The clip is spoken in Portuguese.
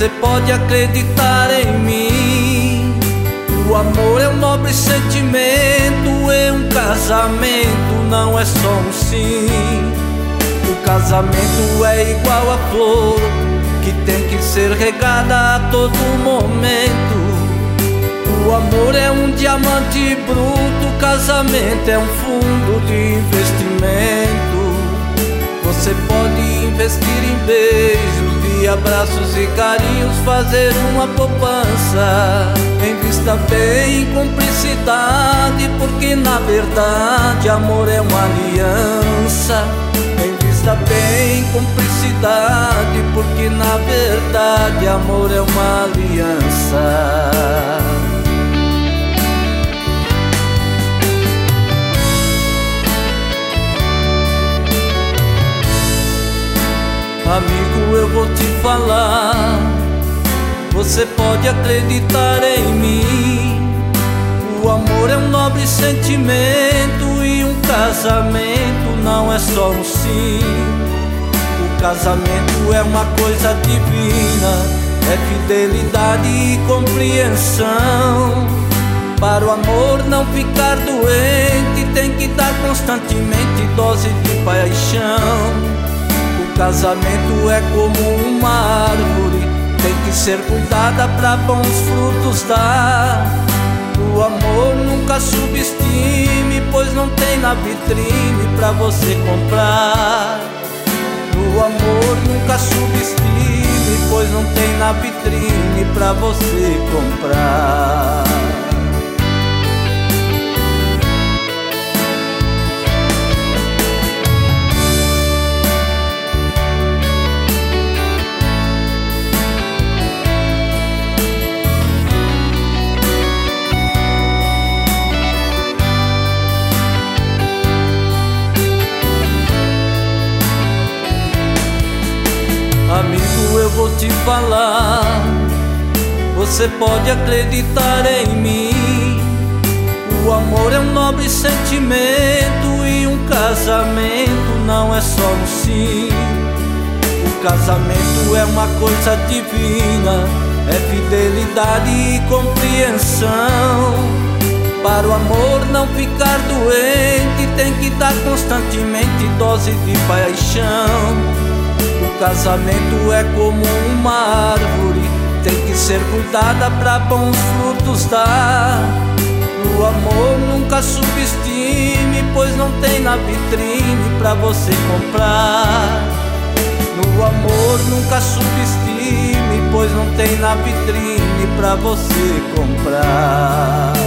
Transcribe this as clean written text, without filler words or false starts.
Você pode acreditar em mim. O amor é um nobre sentimento e um casamento não é só um sim. O casamento é igual a flor que tem que ser regada a todo momento. O amor é um diamante bruto, o casamento é um fundo de investimento. Você pode investir em beijos, de abraços e carinhos, fazer uma poupança. Invista bem em cumplicidade, porque na verdade amor é uma aliança. Invista bem em cumplicidade, porque na verdade amor é uma aliança. Amigo, eu vou te falar, você pode acreditar em mim. O amor é um nobre sentimento e um casamento não é só um sim. O casamento é uma coisa divina, é fidelidade e compreensão. Para o amor não ficar doente, tem que dar constantemente dose de paixão. O casamento é como uma árvore, tem que ser cuidada pra bons frutos dar. O amor nunca subestime, pois não tem na vitrine pra você comprar. O amor nunca subestime, pois não tem na vitrine pra você comprar. Amigo, eu vou te falar, você pode acreditar em mim. O amor é um nobre sentimento e um casamento não é só um sim. O casamento é uma coisa divina, é fidelidade e compreensão. Para o amor não ficar doente, tem que dar constantemente dose de paixão. O casamento é como uma árvore, tem que ser cuidada pra bons frutos dar. O amor nunca subestime, pois não tem na vitrine pra você comprar. No amor nunca subestime, pois não tem na vitrine pra você comprar.